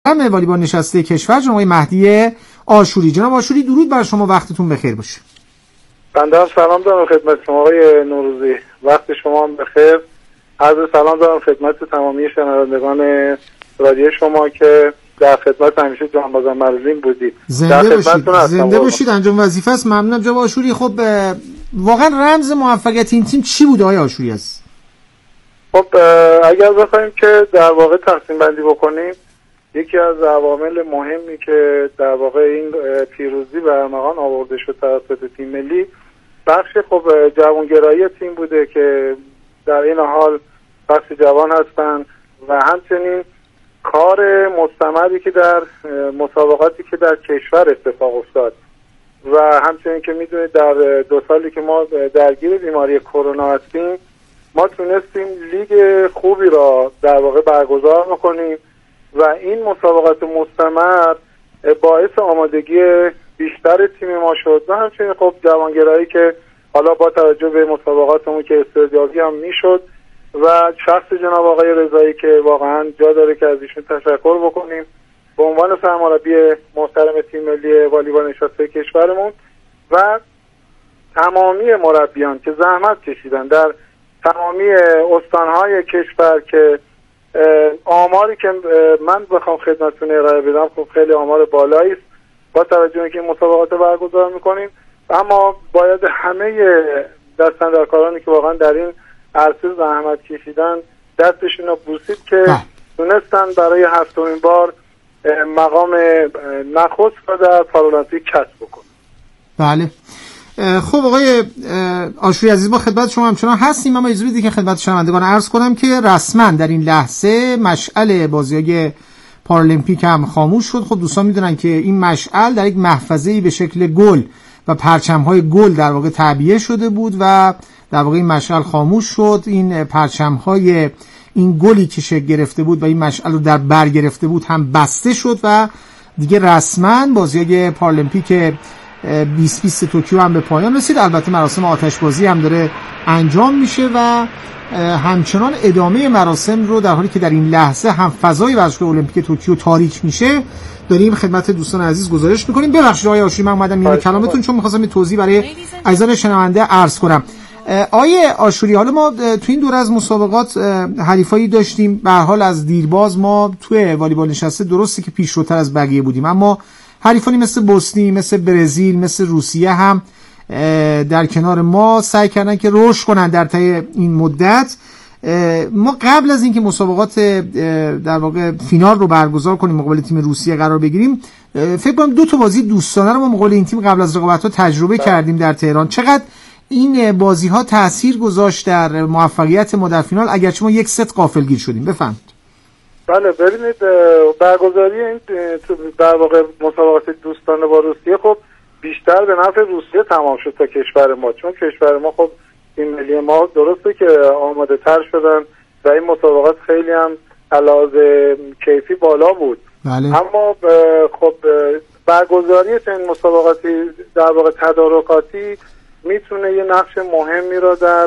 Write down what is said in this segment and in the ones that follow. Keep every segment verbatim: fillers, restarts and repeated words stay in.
هم والیبال نشسته کشور جناب مهدی آشوری. جناب آشوری درود بر شما، وقتتون بخیر باشه. بنده هم سلام دارم خدمت شما آقای نوروزی، وقت شما هم بخیر. عرض سلام دارم خدمت تمامی شنوندگان رادیو شما که در خدمت همیشه جانبازان مرزین بودید. زنده باشید، زنده باشید. انجام وظیفه است. ممنونم جناب آشوری. خب واقعا رمز موفقیت این تیم چی بود آقای آشوری است؟ خب اگر بخوایم که در واقع تقسیم بندی بکنیم، یکی از عوامل مهمی که در واقع این پیروزی به ارمغان آورده شد توسط تیم ملی، بخش خب جوانگرایی تیم بوده که در این حال بخش جوان هستند و همچنین کار مستمری که در مسابقاتی که در کشور اتفاق افتاد و همچنین که میدونید در دو سالی که ما درگیر بیماری کرونا هستیم، ما تونستیم لیگ خوبی را در واقع برگزار بکنیم و این مسابقات مستمر باعث آمادگی بیشتر تیم ما شد و همچنین خب جوانگرایی که حالا با توجه به مسابقاتمون که استعدادی هم میشد و شخص جناب آقای رضایی که واقعا جا داره که از ایشون تشکر بکنیم به عنوان سرمربی محترم تیم ملی والیبال نشسته کشورمون و تمامی مربیان که زحمت کشیدن در تمامی استانهای کشور که آماری که من بخوام خدمتتون ارائه بدم خب خیلی آمار بالایی است با توجه به اینکه مسابقات برگزار میکنیم، اما باید همه دستاندرکارانی که واقعا در این عرصه زحمت کشیدن دستشون رو بوسید که تونستن برای هفتمین بار مقام نخست را در پارالمپیک کسب بکنن. بله. خب آقای آشوری عزیز، ما خدمت شما همچنان هستیم، اما اجازه بدید که خدمت شنوندگان عرض کنم که رسما در این لحظه مشعل بازی‌های پارالمپیک هم خاموش شد. خب دوستان میدونن که این مشعل در یک محفظه‌ای به شکل گل و پرچم‌های گل در واقع تعبیه شده بود و در واقع این مشعل خاموش شد. این پرچم‌های این گلی که شکل گرفته بود و این مشعل رو در بر گرفته بود هم بسته شد و دیگه رسما بازی‌های پارالمپیک بیست بیست توکیو هم به پایان رسید. البته مراسم آتشبازی هم داره انجام میشه و همچنان ادامه مراسم رو در حالی که در این لحظه هم فضای ورزشگاه المپیک توکیو تاریک میشه داریم خدمت دوستان عزیز گزارش میکنیم. ببخشید آقای آشوری من اومدم میان کلامتون چون می‌خواستم توضیح برای عزیزان شنونده عرض کنم. آقای آشوری، حالا ما تو این دوره از مسابقات حریفایی داشتیم، به هر حال از دیرباز ما توی والیبال نشسته درسته که پیشروتر از بقیه بودیم، اما حریفانی مثل بوسنی، مثل برزیل، مثل روسیه هم در کنار ما سعی کردن که رشد کنن در طی این مدت. ما قبل از اینکه مسابقات در واقع فینال رو برگزار کنیم مقابل تیم روسیه قرار بگیریم، فکر کنم دو تا بازی دوستانه رو ما مقابل این تیم قبل از رقابت‌ها تجربه کردیم در تهران. چقدر این بازی‌ها تأثیر گذاشت در موفقیت ما در فینال، اگرچه ما یک ست غافلگیر شدیم؟ بفرمایید. بله ببینید، برگزاری این در واقع مسابقات دوستانه با روسیه خب بیشتر به نفع روسیه تمام شد تا کشور ما، چون کشور ما خب تیم ملی ما درسته که آماده تر شدن و این مسابقات خیلی هم علاوه کیفی بالا بود. بله. اما خب برگزاری این مسابقاتی در واقع تدارکاتی میتونه یه نقش مهمی را در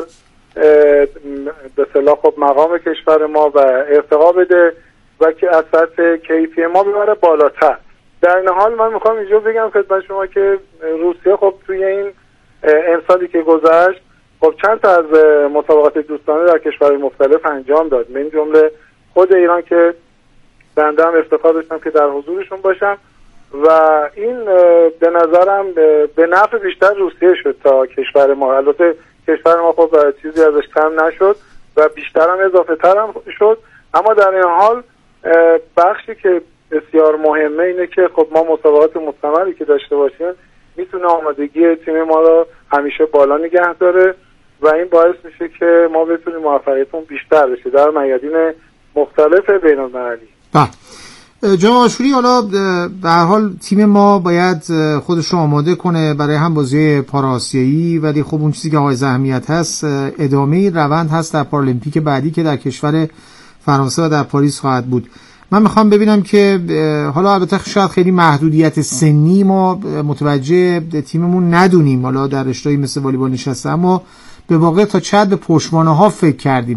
به اصطلاح خب مقام کشور ما و ارتقا بده و که از سطح کیفی ما ببره بالاتر. در این حال من میخوام اینجا بگم خدمت شما که روسیه خب توی این امسالی که گذشت خب چند تا از مسابقات دوستانه در کشورهای مختلف انجام داد، من جمله خود ایران که بنده هم افتخار داشتم که در حضورشون باشم و این به نظرم به نفع بیشتر روسیه شد تا کشور ما. البته کشور ما خب چیزی ازش کم نشد و بیشتر هم اضافه تر هم شد، اما در این حال بخشی که بسیار مهمه اینه که خب ما مسابقات مستمری که داشته باشیم میتونه آمادگی تیم ما رو همیشه بالا نگه داره و این باعث میشه که ما بتونیم موفقیتمون بیشتر بشه در میادین مختلف بین‌المللی. بله جناب آشوری، حالا به هر حال تیم ما باید خودش رو آماده کنه برای هم بازی پاراسیایی، ولی خب اون چیزی که حائز اهمیت هست ادامه روند هست در پارالمپیک بعدی که در کشور فرانسه و در پاریس خواهد بود. من میخوام ببینم که حالا البته شاید خیلی محدودیت سنی ما متوجه تیممون ندونیم حالا در رشته‌ای مثل والیبال نشسته، اما به واقع تا چقدر به پشتوانه ها فکر کردیم.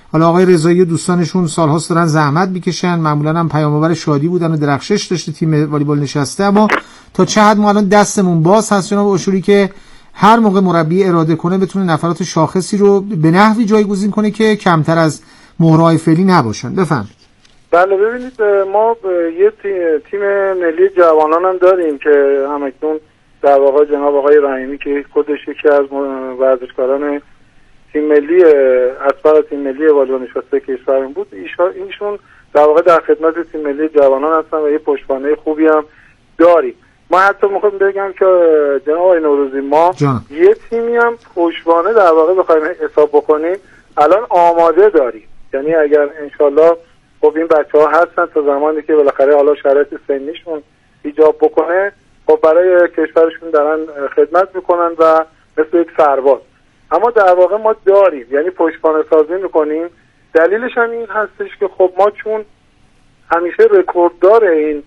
حالا آقای رضایی و دوستانشون سال‌هاست دارن زحمت میکشن، معمولا هم پیام‌آور شادی بودن و درخشش داشته تیم والیبال نشسته، اما تا چه حد ما الان دستمون باز هست جناب آشوری که هر موقع مربی اراده کنه بتونه نفرات شاخصی رو به نحوی جایگزین کنه که کمتر از مهرهای فعلی نباشن. بفهم. بله ببینید ما یه تیم ملی جوانان هم داریم که همکنون در واقع جناب آقای رحیمی که خودش یکی از ورزشکاران تیم ملی اسپر تیم ملی والیبال نشسته کشورمون بود، اینشون در واقع در خدمت تیم ملی جوانان هستن و یه پشتوانه خوبی هم داریم. ما حتی میخوام بگم که جناب آقای نوروزی ما جان. یه تیمی هم پشتوانه در واقع بخوایم حساب بکنیم الان آماده داریم، یعنی اگر انشالله خب این بچه ها هستن تا زمانی که بالاخره حالا شرایط سنیشون ایجاب بکنه خب برای کشورشون دارن خدمت میکنن و مثل یک سرباز. اما در واقع ما داریم، یعنی پشتوانه سازی میکنیم. دلیلش هم این هستش که خب ما چون همیشه رکورددار این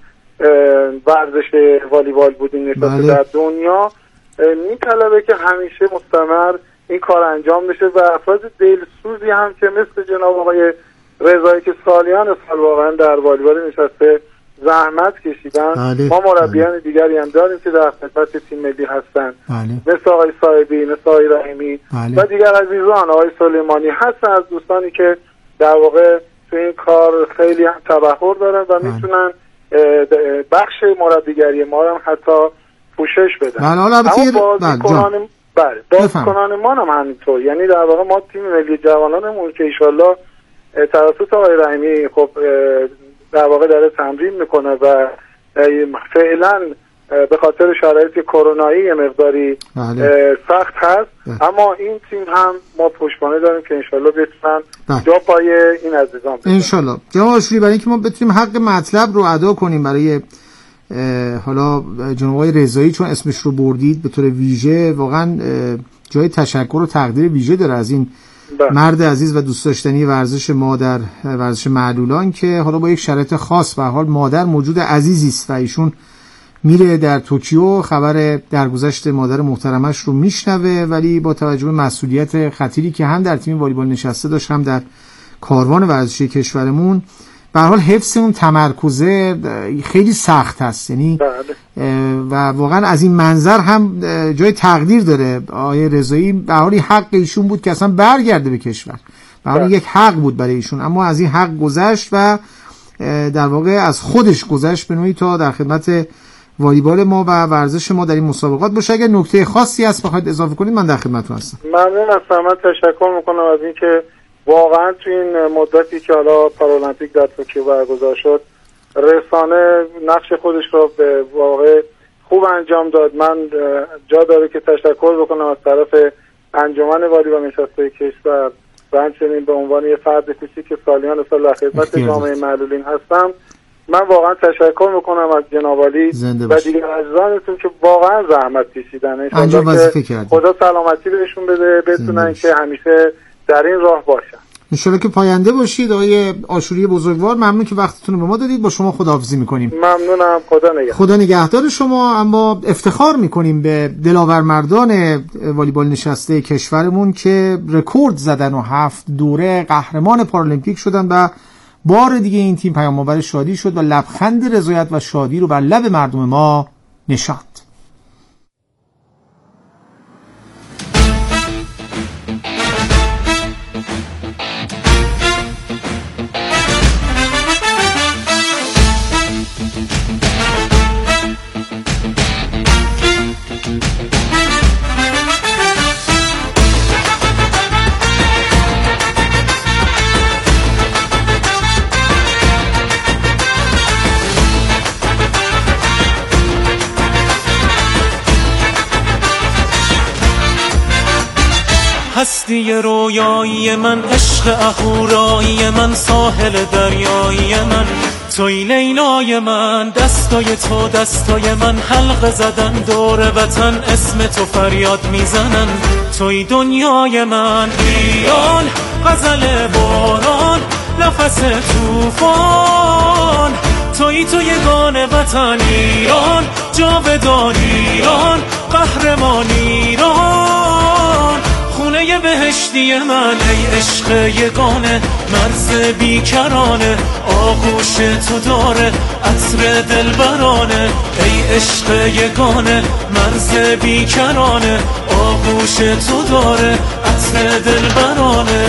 ورزش والیبال بودیم نشسته در دنیا، میطلبه که همیشه مستمر این کار انجام بشه و افراد دلسوزی هم که مثل جناب آقای رضایی که سالیان سال واقعا در والیبال نشسته زحمت کشیدن. بله. ما مربیان بله. دیگری هم داریم که در خدمت تیم ملی هستن، بله. مثل آقای صاحبی، مثل آقای رحیمی بله. و دیگر عزیزان، آقای سلیمانی هستن از دوستانی که در واقع تو این کار خیلی هم تبحر دارن و بله. میتونن بخش مربیگری ما هم حتی پوشش بدن. بله. اما بازیکنان بله بازیکنان ما هم همینطور، یعنی در واقع ما تیم ملی جوانانمون که ایشالله توسط آقای رحیمی خب در واقع داره تمرین میکنه و فعلا به خاطر شرایط کرونایی مقداری بله. سخت هست بله. اما این تیم هم ما پشتوانه داریم که انشالله بتونن بله. جا پای این عزیزان بزنن انشالله. جناب آشوری، برای اینکه ما بتونیم حق مطلب رو ادا کنیم برای حالا جناب آقای رضایی چون اسمش رو بردید به طور ویژه، واقعا جای تشکر و تقدیر ویژه داره از این ده. مرد عزیز و دوست داشتنی ورزش ما در ورزش معلولان که حالا با یک شرایط خاص به حال مادر موجود عزیزی است و ایشون میره در توکیو، خبر درگذشت مادر محترمش رو میشنوه، ولی با توجه به مسئولیت خطیری که هم در تیم والیبال نشسته داشت هم در کاروان ورزشی کشورمون، به هر حال حفظ اون تمرکزه خیلی سخت هست، یعنی و واقعا از این منظر هم جای تقدیر داره. آقای رضایی به حالی حق ایشون بود که اصلا برگرده به کشور، به حالی یک حق بود برای ایشون، اما از این حق گذشت و در واقع از خودش گذشت به نوعی تا در خدمت والیبال ما و ورزش ما در این مسابقات باشه. اگر نکته خاصی هست بخواید اضافه کنید من در خدمتتون هستم. ممنون هستم. من تشکر میکنم از اینکه واقعا تو این مدتی که حالا پارالمپیک در توکیو برگزار شد رسانه نقش خودش رو به واقع خوب انجام داد. من جا داره که تشکر بکنم از طرف انجمن والیبال نشسته کشور و همچنین به عنوان یه فرد کوچیک سالیان سال در خدمت جامعه معلولین هستم. من واقعا تشکر میکنم از جناب عالی و دیگر عزیزانتون که واقعا زحمت کشیدن. انشالله که خدا سلامتی بهشون بده، بتونن که همیشه در این راه باشن. انشالله که پاینده باشید. آقای آشوری بزرگوار، ممنون که وقتتون رو به ما دادید. با شما خداحافظی میکنیم. ممنونم. خدا نگهدار. خدا نگهدار شما. اما افتخار میکنیم به دلاور مردان والیبال نشسته کشورمون که رکورد زدن و هفت دوره قهرمان پارالمپیک شدن و بار دیگه این تیم پیام‌آور شادی شد و لبخند رضایت و شادی رو بر لب مردم ما نشاند. هستی رویایی من، عشق اهورایی من، ساحل دریایی من، توی لیلای من، دستای تو دستای من، حلقه زدن دور وطن، اسم تو فریاد میزنن، توی دنیای من. ایران غزل باران، نفس توفان، توی تو یگان وطن ایران، جاودان ایران، قهرمان ایران، خونه بهشتی من، ای عشق یگانه، مرز بیکرانه آغوش تو داره عطر دلبرانه ای عشق یگانه مرز بیکرانه آغوش تو داره عطر دلبرانه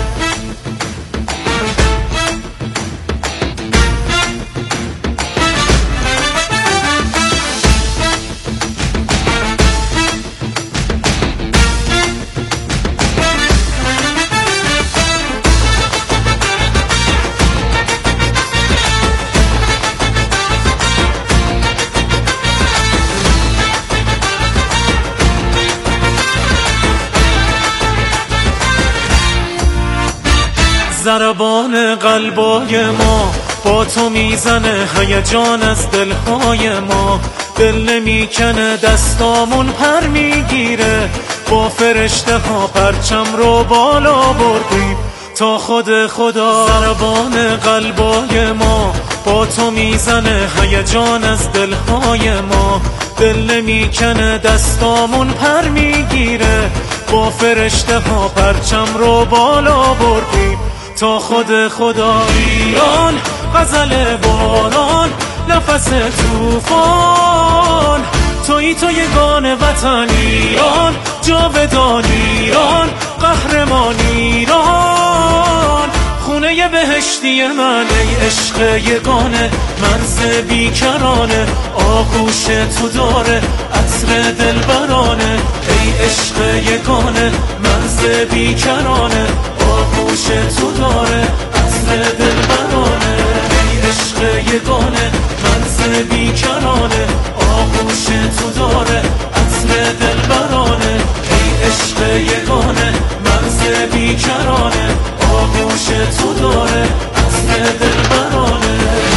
ضربان قلبای ما با تو میزنه هیجان از دلهای ما دل نمیکنه دستامون پر میگیره با فرشته ها پرچم رو بالا بردیم تا خود خدا ضربان قلبای ما با تو میزنه هیجان از دلهای ما دل نمیکنه دستامون پر میگیره با فرشته ها پرچم رو بالا بردیم تا خود خدا ایران غزل باران نفس توفان تویی تو یگان وطن ایران جاودان ایران قهرمان ایران خونه بهشتی من ای عشق یگانه مرز بیکرانه آغوش تو داره عطر دلبرانه ای عشق یگانه مرز بیکرانه آغوش تو داره عطر دلبرانه ای عشق یگانه مرز بیکرانه آغوش تو داره عطر دلبرانه ای عشق یگانه مرز بیکرانه آغوش تو داره عطر دلبرانه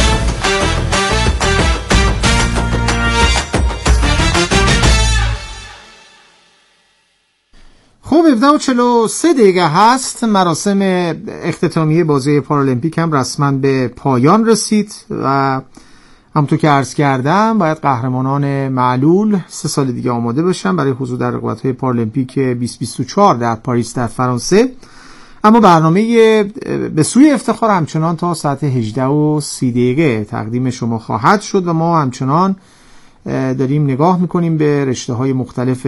خب هفده و چهل و سه دقیقه هست. مراسم اختتامیه بازی پارالمپیک هم رسما به پایان رسید و همونطور که عرض کردم باید قهرمانان معلول سه سال دیگه آماده بشن برای حضور در رقابت‌های پارالمپیک بیست بیست و چهار در پاریس در فرانسه. اما برنامه به سوی افتخار همچنان تا ساعت هجده و سی دقیقه تقدیم شما خواهد شد و ما همچنان داریم نگاه میکنیم به رشته‌های مختلف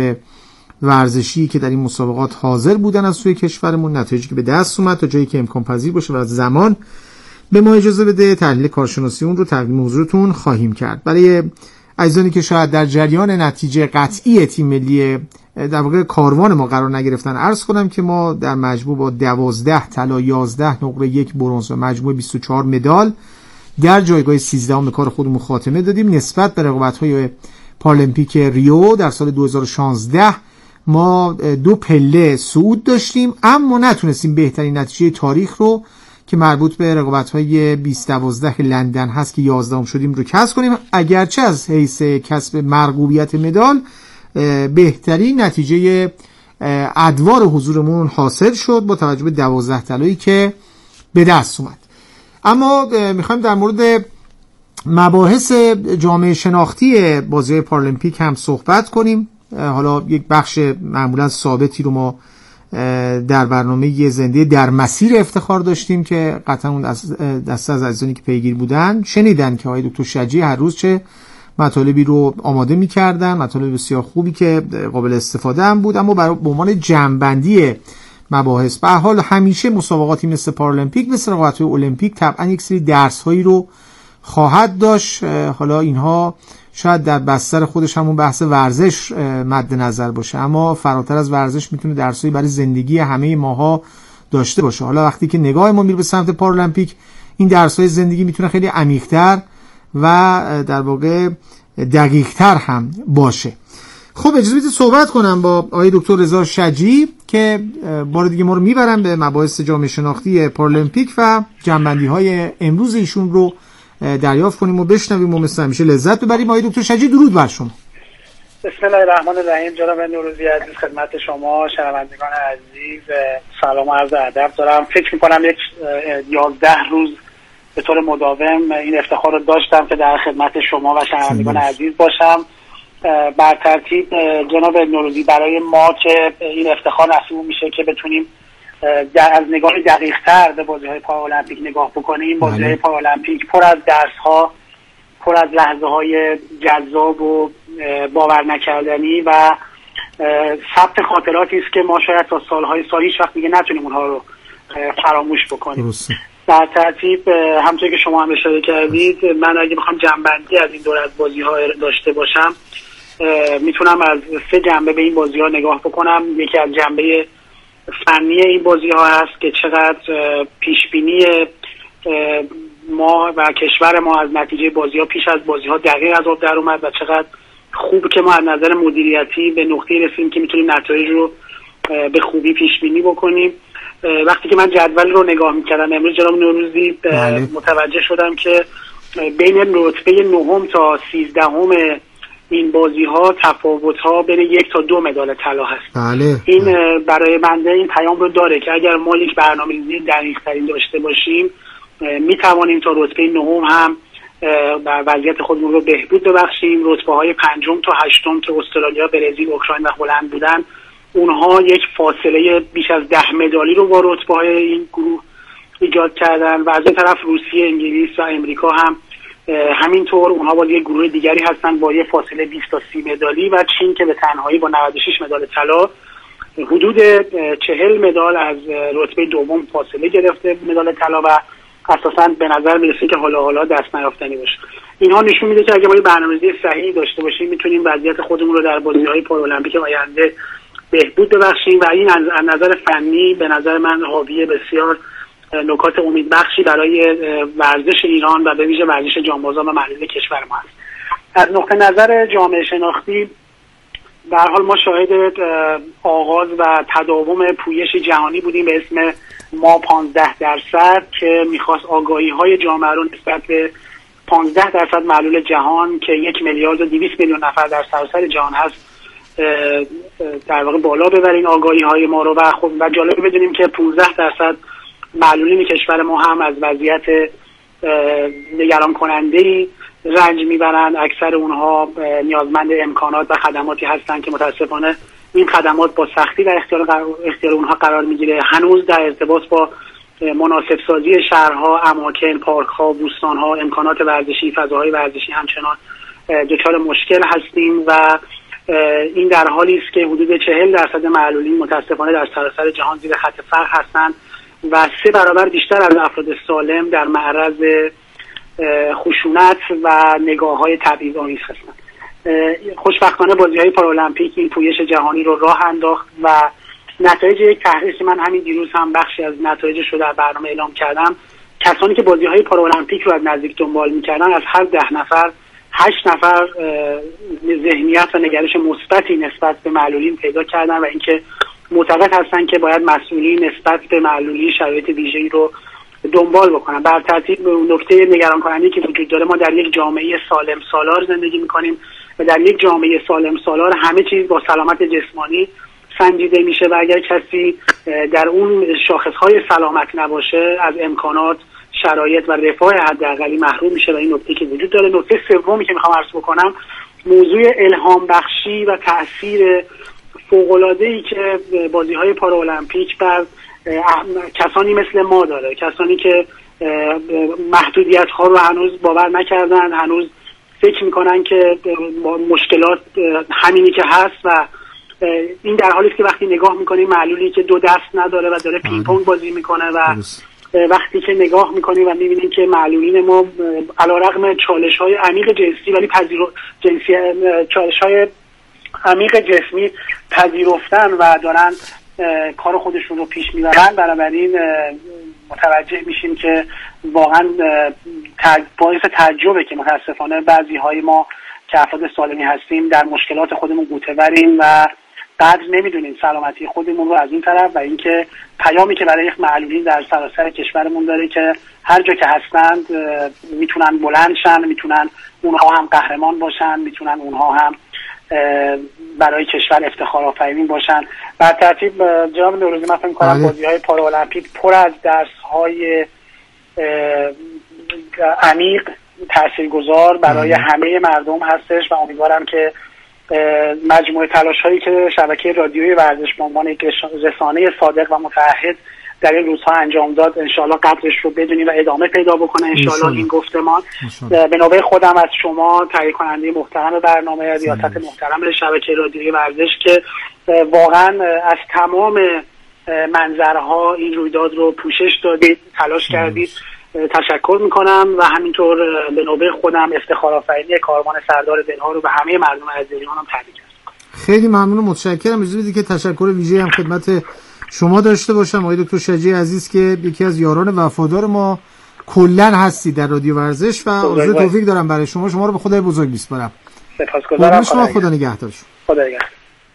ورزشی که در این مسابقات حاضر بودن از سوی کشورمون، نتایجی که به دست اومد تا جایی که امکان پذیر باشه و زمان به ما اجازه بده تحلیل کارشناسی اون رو تقدیم حضورتون خواهیم کرد. برای عزیزانی که شاید در جریان نتیجه قطعی تیم ملی در واقع کاروان ما قرار نگرفتن عرض کنم که ما در مجموع با دوازده طلا، یازده نقره، یک برنز و مجموع بیست و چهار مدال در جایگاه سیزدهم به کار خودمون خاتمه دادیم. نسبت به رقابت‌های پارالمپیک ریو در سال دو هزار و شانزده ما دو پله صعود داشتیم اما نتونستیم بهترین نتیجه تاریخ رو که مربوط به رقابت‌های بیست دوازده لندن هست که یازدهم شدیم رو کسب کنیم، اگرچه از حیث کسب مرغوبیت مدال بهترین نتیجه ادوار حضورمون حاصل شد با توجه به دوازده طلایی که به دست اومد. اما میخوایم در مورد مباحث جامعه شناختی بازی پارالمپیک هم صحبت کنیم. حالا یک بخش معمولا ثابتی رو ما در برنامه زنده در مسیر افتخار داشتیم که قطعا اون دسته از عزیزانی که پیگیر بودن شنیدن که آقای دکتر شجی هر روز چه مطالبی رو آماده می‌کردن، مطالب بسیار خوبی که قابل استفاده هم بود. اما برای به عنوان جمع‌بندی مباحث به هر حال همیشه مسابقاتی مثل پارالمپیک مثل رقابت‌های المپیک طبعا یک سری درس‌هایی رو خواهد داشت. حالا اینها شاید در بستر خودش همون بحث ورزش مد نظر باشه اما فراتر از ورزش میتونه درسایی برای زندگی همه ماها داشته باشه. حالا وقتی که نگاه ما میره به سمت پارالمپیک این درسای زندگی میتونه خیلی عمیق‌تر و در واقع دقیق‌تر هم باشه. خب اجازه بدید صحبت کنم با آقای دکتر رضا شجی که بار دیگه ما رو میبرن به مباحث جامعه شناختی پارالمپیک و جنبندی‌های امروز ایشون رو دریافت کنیم و بشنویم و مثل همیشه لذت ببریم. آقای دکتر شجی درود بر شما. بسم الله الرحمن الرحیم. جناب نوروزی عزیز خدمت شما شنوندگان عزیز سلام و عرض ادب دارم. فکر می‌کنم یک یازده روز به طور مداوم این افتخار رو داشتم که در خدمت شما و شنوندگان عزیز باشم. بر ترتیب جناب نوروزی برای ما که این افتخار نصیب میشه که بتونیم در از نگاه دقیق‌تر به بازی‌های پارالمپیک نگاه بکنیم، بازی‌های پارالمپیک پر از درس‌ها، پر از لحظه‌های جذاب و باور نکردنی و ثبت خاطراتی است که ما شاید تا سال‌های سال هیچ وقت دیگه نتونیم اونها رو فراموش بکنیم. در ترتیب همونطور که شما هم اشاره کردید، من اگه بخوام جنبندی از این دور از بازی‌ها داشته باشم، میتونم از سه جنبه به این بازی‌ها نگاه بکنم. یکی از جنبه فنی این بازی‌ها هست که چقدر پیشبینی ما و کشور ما از نتیجه بازی‌ها پیش از بازی‌ها دقیق از آب در اومد و چقدر خوب که ما از نظر مدیریتی به نقطه‌ای رسیدیم که میتونیم نتایج رو به خوبی پیشبینی بکنیم. وقتی که من جدول رو نگاه می‌کردم امروز جناب نوروزی، متوجه شدم که بین رتبه نهم تا سیزدهم این بازی‌ها تفاوت‌ها بین یک تا دو مدال طلا هست. بله. این برای بنده این پیام رو داره که اگر ما یک برنامه‌ریزی دقیق‌تری داشته باشیم می‌توانیم تا رتبه نهم هم وضعیت خودمون رو بهبود ببخشیم. رتبه‌های پنجم تا هشتم که استرالیا، برزیل، اوکراین و هلند بودن، اونها یک فاصله بیش از ده مدالی رو با رتبه‌های این گروه ایجاد کردن و از این طرف روسیه، انگلیس و امریکا هم همینطور، اونها با یک گروه دیگری هستن با یک فاصله بیست تا سی مدالی و چین که به تنهایی با نود و شش مدال طلا حدود چهل مدال از رتبه دوم فاصله گرفته مدال طلا و اساساً به نظر میرسه که حالا حالا دست نیافتنی باشه. اینها نشون میده که اگه ما برنامه‌ریزی صحیحی داشته باشیم میتونیم وضعیت خودمون رو در بازی‌های پارالمپیک آینده بهبود ببخشیم و این از نظر فنی به نظر من حاوی بسیار نکات امیدبخشی برای ورزش ایران و به ویژه ورزش جانبازان و محلی کشور ما است. از نقطه نظر جامعه شناختی به هر حال ما شاهد آغاز و تداوم پویش جهانی بودیم به اسم ما پانزده درصد که میخواست آگاهی های جامعه رو نسبت به پانزده درصد معلول جهان که یک میلیارد و دویست میلیون نفر در سراسر جهان هست در واقع بالا ببرین آگاهی های ما رو و خب و جالب بدونیم که پانزده درصد معلولین کشور ما هم از وضعیت نگران کننده‌ای رنج میبرند. اکثر اونها نیازمند امکانات و خدماتی هستند که متاسفانه این خدمات با سختی در اختیار اختیار اونها قرار میگیره. هنوز در ارتباط با مناسب سازی شهرها، اماکن، پارک‌ها، بوستان‌ها، امکانات ورزشی، فضاهای ورزشی همچنان دچار مشکل هستیم و این در حالی است که حدود چهل درصد معلولین متاسفانه در سراسر جهان زیر خط فقر هستند و سه برابر بیشتر از افراد سالم در معرض خشونت و نگاه‌های تبعیض‌آمیز هستند. خوشبختانه بازی‌های پارالمپیک این پویش جهانی رو راه انداخت و نتایج یک تحقیقی من همین دیروز هم بخشی از نتایجش رو در برنامه اعلام کردم، کسانی که بازی‌های پارالمپیک رو از نزدیک دنبال می‌کردن از هر ده نفر هشت نفر ذهنیت و نگرش مثبتی نسبت به معلولین پیدا کردن و اینکه معتقد هستن که باید مسئولین نسبت به معلولین شرایط ویژه‌ای رو دنبال بکنن. بر ترتیب نکته نگران کننده که وجود داره، ما در یک جامعه سالم سالار زندگی می‌کنیم و در یک جامعه سالم سالار همه چیز با سلامت جسمانی سنجیده میشه و اگر کسی در اون شاخص‌های سلامت نباشه از امکانات، شرایط و رفاه حداقلی محروم میشه و این نکته که وجود داره. نکته سومی که میخوام عرض بکنم موضوع الهام بخشی و تأثیر فوق‌العاده‌ای که بازی‌های پارالمپیک بر کسانی مثل ما داره، کسانی که محدودیت‌ها رو هنوز باور نکردن، هنوز فکر میکنن که مشکلات همینی که هست و این در حالی است که وقتی نگاه میکنیم معلولی که دو دست نداره و داره پینگ پونگ بازی میکنه و وقتی که نگاه میکنیم و میبینیم که معلولین ما علیرغم چالش‌های عمیق جنسی ولی پذیرو جنسی چالش‌های عمیق جسمی پذیرفتن و دارن کار خودشون رو پیش میبرن، بنابراین متوجه میشیم که واقعا باعث تعجبه که متاسفانه بعضی های ما که افراد سالمی هستیم در مشکلات خودمون غوطه بریم و قدر نمیدونیم سلامتی خودمون رو از این طرف و اینکه پیامی که برای یک معلولین در سراسر کشورمون داره که هر جا که هستند میتونن بلند شن، میتونن اونها هم قهرمان باشن، میتونن اونها هم برای کشور افتخار آفرین باشن. بر ترتیب جناب نوروزی من فکر می‌کنم بازی‌های پارالمپیک پر از درس‌های عمیق تاثیرگذار برای همه مردم هستش و امیدوارم که مجموعه تلاش‌هایی که شبکه رادیویی ورزش به عنوان یک رسانه صادق و متعهد در این روزها انجام داد انشالله قدرش رو بدونیم و ادامه پیدا بکنه انشالله این گفتمان. به نوبه خودم از شما تهیه کننده محترم برنامه، ریاست محترم شبکه رادیویی ورزش که واقعا از تمام منظرها این رویداد رو پوشش دادید، تلاش کردید، تشکر میکنم و همینطور به نوبه خودم افتخارآفرینی کاروان سردار دلها رو به همه مردم عزیزم هم تبریک میگم. خیلی ممنون و متشکرم. اجازه بدید که تشکر ویژه‌ای هم خدمت شما داشته باشم آقای دکتر شجاعی عزیز که یکی از یاران وفادار ما کلا هستی در رادیو ورزش و آرزوی توفیق دارم برای شما. شما رو به خدای بزرگ میسپارم. سپاسگزارم. شما خدا نگهدار شما. خدا نگهدار.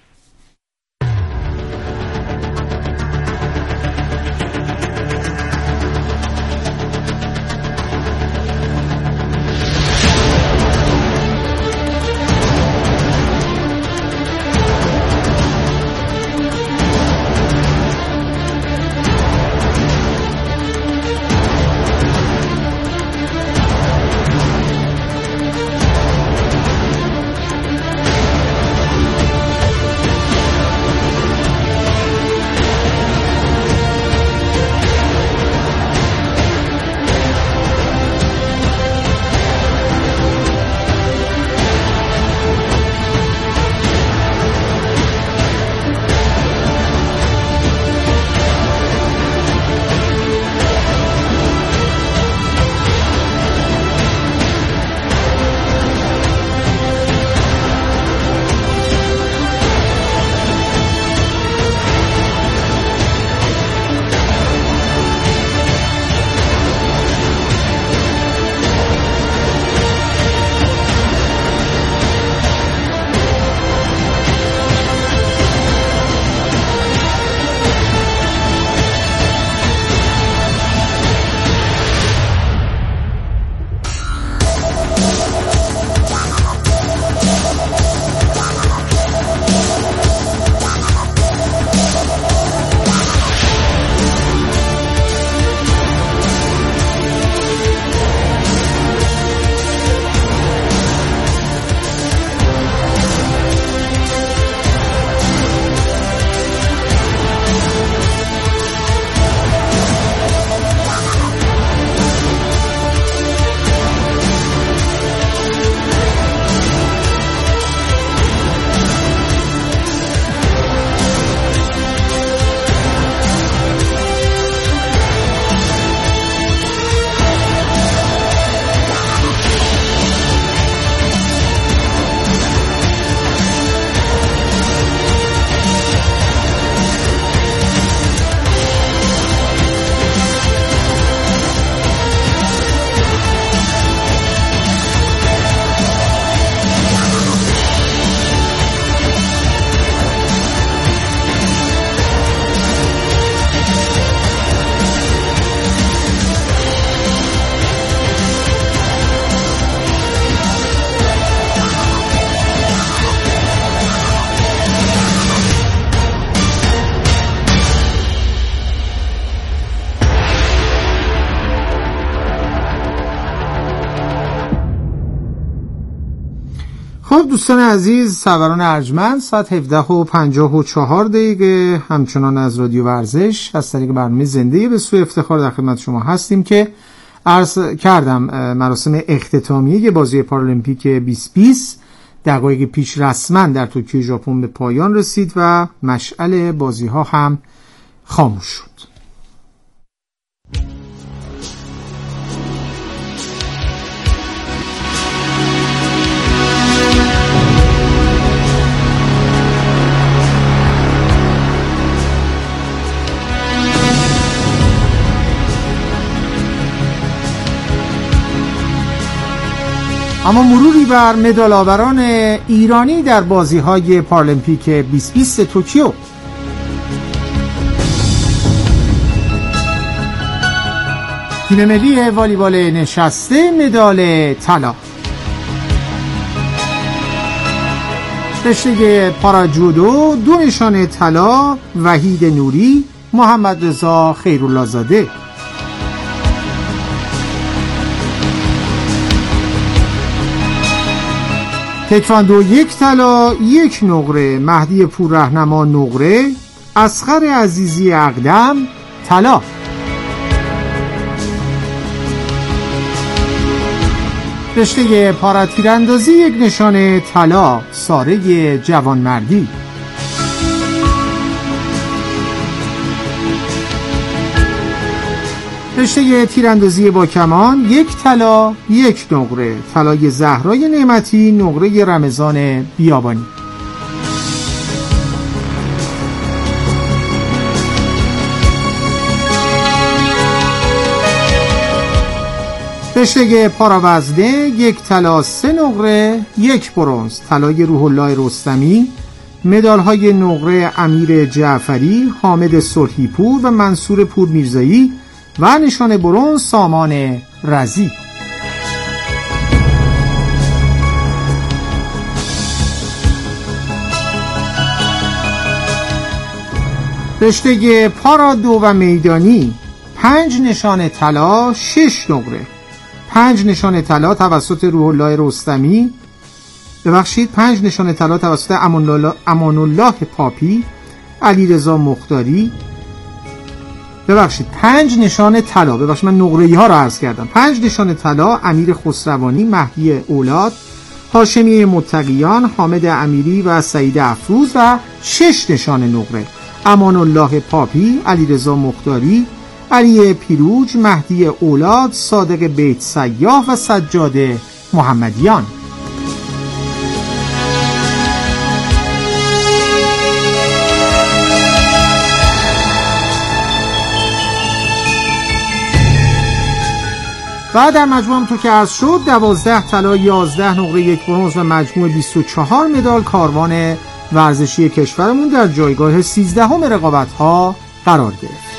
خب دوستان عزیز، سروران ارجمند، ساعت هفده و پنجاه و چهار دقیقه همچنان از رادیو ورزش از طریق برنامه زنده به سوی افتخار در خدمت شما هستیم که عرض کردم مراسم اختتامیه بازی پارالمپیک بیست بیست دقایق پیش رسما در توکیو ژاپن به پایان رسید و مشعل بازی ها هم خاموش شد. اما مروری بر مدال آوران ایرانی در بازی‌های پارالمپیک بیست بیست توکیو. تیم ملی والیبال نشسته مدال طلا. رشته پاراجودو دو نشان طلا وحید نوری، محمد رضا خیرالله زاده. تکواندو یک طلا یک نقره، مهدی پوررهنما نقره، اصغر عزیزی اقدم طلا. رشته پارا تیراندازی یک نشان طلا، ساره جوانمردی. رشته تیراندازی با کمان یک طلا یک نقره، طلای زهرای نعمتی، نقره رمضان بیابانی. رشته پاراوزنه یک طلا سه نقره یک برنز، طلای روح الله رستمی، مدال‌های نقره امیر جعفری، حامد صلحی‌پور و منصور پور میرزایی و نشان برنز سامان رضی. رشته پارا دو و میدانی پنج نشان طلا شش نقره، پنج نشان طلا توسط روح الله رستمی، ببخشید پنج نشان طلا توسط امان الله پاپی، علیرضا مختاری، ببخشید پنج نشان طلا، ببخشید من نقره‌ای ها رو عرض کردم، پنج نشان طلا امیر خسروانی، مهدی اولاد، هاشمی متقیان، حامد امیری و سعید افروز و شش نشان نقره امان الله پاپی، علیرضا مختاری، علی پیروج، مهدی اولاد، صادق بیت سیاح و سجاد محمدیان. و در مجموع هم تو که عرض شد دوازده طلا یازده نقره یک برنز و مجموع بیست و چهار مدال کاروان ورزشی کشورمون در جایگاه سیزدهم رقابت ها قرار گرفت.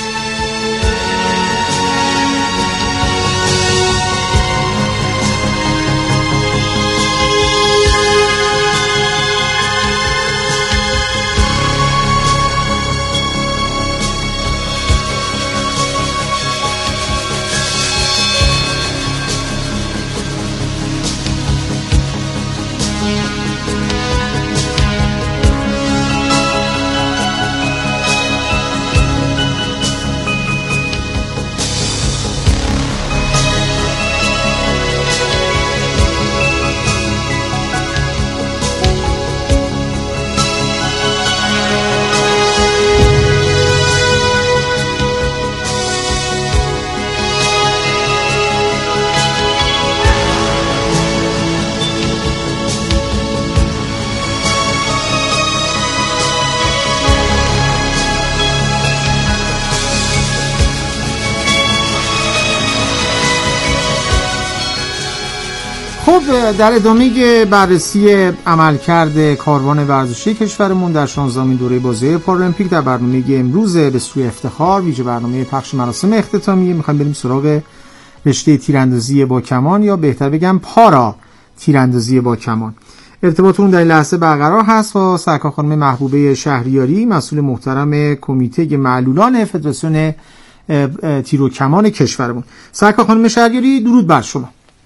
خب در ادامه بررسی عملکرد کاروان ورزشی کشورمون در شانزدهمین دوره بازی‌های پارالمپیک در برنامه امروز به سوی افتخار، ویژه برنامه پخش مراسم اختتامیه، میخوایم بریم سراغ رشته تیراندازی با کمان یا بهتر بگم پارا تیراندازی با کمان. ارتباطمون در این لحظه برقرار هست با سرکار خانم محبوبه شهریاری، مسئول محترم کمیته معلولان فدراسیون تیر و کمان کشورمون. سرکار خانم شهریاری درود بر شما.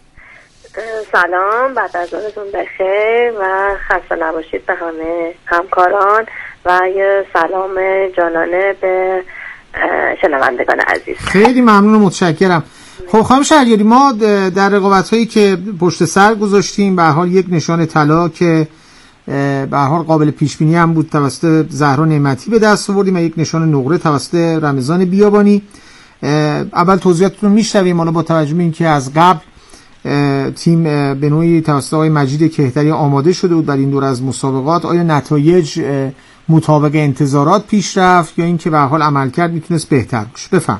سلام، بعد از ظهرتون بخیر و خسته نباشید به همه همکاران و یه سلام جانانه به شنوندگان عزیز. خیلی ممنون و متشکرم. خب خانم شهریاری، ما در رقابت هایی که پشت سر گذاشتیم به هر حال یک نشان طلا که به هر حال قابل پیش بینی هم بود توسط زهرا نعمتی به دست آوردیم و یک نشان نقره توسط رمضان بیابانی. اول توضیحاتتون میشنویم، حالا با توجه به اینکه از قبل تیم به نوعی توسط آقای مجید کهتری آماده شده بود برای این دور از مسابقات، آیا نتایج مطابق انتظارات پیش رفت یا اینکه به هر حال عملکرد میتونست بهتر باشه؟ بفهم.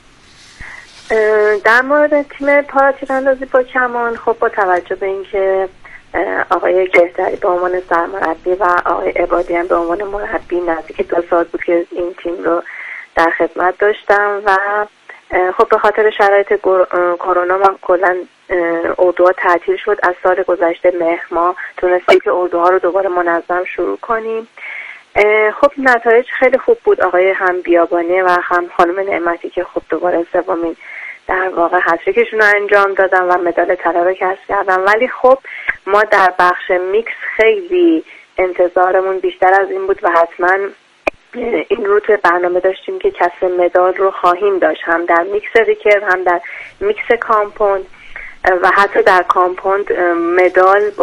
در مورد تیم پارا تیراندازی با کمان، خب با توجه به اینکه آقای کهتری به عنوان سرمربی و آقای عبادی هم به عنوان مربی نزدیک دو سال بود که این تیم رو در خدمت داشتم و خب به خاطر شرایط کرونا من کلا اردوها تعطیل شد. از سال گذشته مهر ماه تونستیم که اردوها رو دوباره منظم شروع کنیم. خب نتایج خیلی خوب بود. آقای هم بیابانی و هم خانم نعمتی که خب دوباره سومین در واقع هتریکشون رو انجام دادن و مدال طلا رو کسب کردن، ولی خب ما در بخش میکس خیلی انتظارمون بیشتر از این بود و حتما این رو توی برنامه داشتیم که کسب مدال رو خواهیم داشت، هم در میکس ریکرو هم در میکس کامپوند و حتی در کامپوند مدال